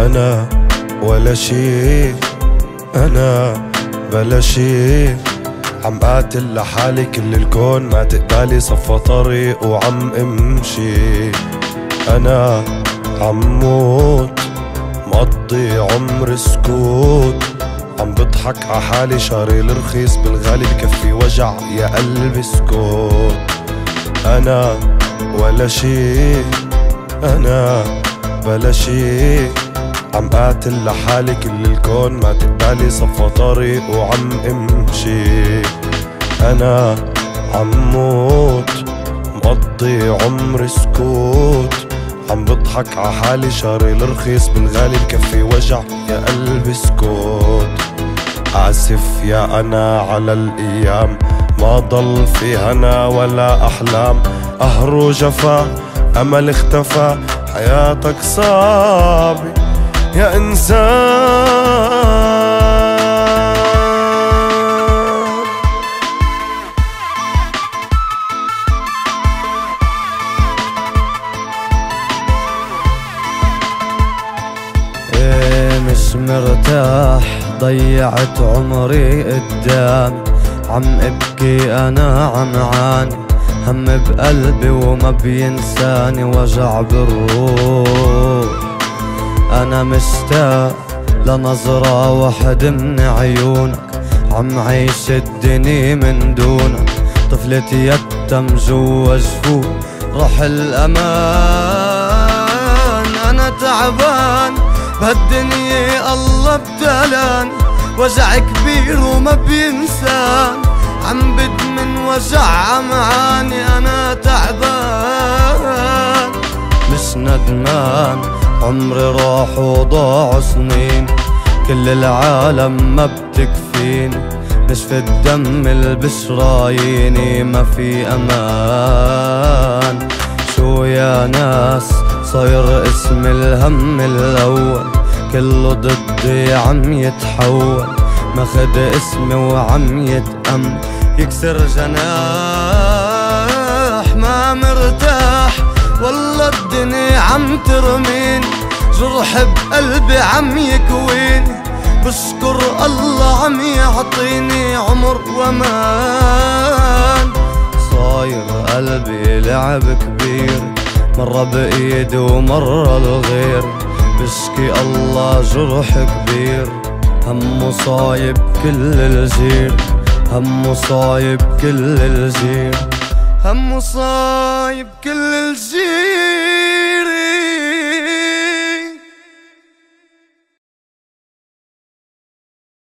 أنا ولا شي، أنا بلا شي، عم قاتل لحالي كل الكون ما تقبالي صفى طريق وعم امشي. أنا عم موت مقضي عمر سكوت، عم بضحك عحالي شاري الرخيص بالغالي بكفي وجع يا قلبي اسكت. أنا ولا شي، أنا بلا شي، عم قاتل لحالي كل الكون ما تقبالي صفى طريق وعم امشي. أنا عم موت مقضي عمر سكوت، عم بضحك عحالي شاري الرخيص بالغالي بكفي وجع يا قلبي اسكت. آسف يا أنا على الأيام ما ضل في هنا ولا أحلام، قهر وجفا أمل اختفى، حياتك صعبة يا إنسان. مش مرتاح ضيعت عمري قدامي، عم ابكي انا عم عاني، هم بقلبي وما بينساني وجع بالروح. انا مشتاق لنظرة واحد من عيونك، عم عيش الدنيا من دونك، طفلة يتم جوا جفوف روح الامان. انا تعبان بهالدنيا الله ابتلاني، وجع كبير وما بينسان، عم بدمن وجع عمعاني. انا تعبان مش ندمان، عمري راح وضاع سنين، كل العالم ما بتكفيني، نشف الدم البشراييني ما في امان. شو يا ناس صاير اسم الهم الاول، كله ضدي عم يتحول، ماخد اسمي وعم يتأم يكسر جناح. ما مرتاح والله الدنيا عم ترميني، جرح بقلبي عم يكويني، بشكر الله عم يعطيني عمر وامان. صاير قلبي لعب كبير، مرة بإيدي ومرة الغير، بشكي الله جرح كبير، همه صايب كل الجيل، همه صايب كل الجيل، همه صايب كل الجيل.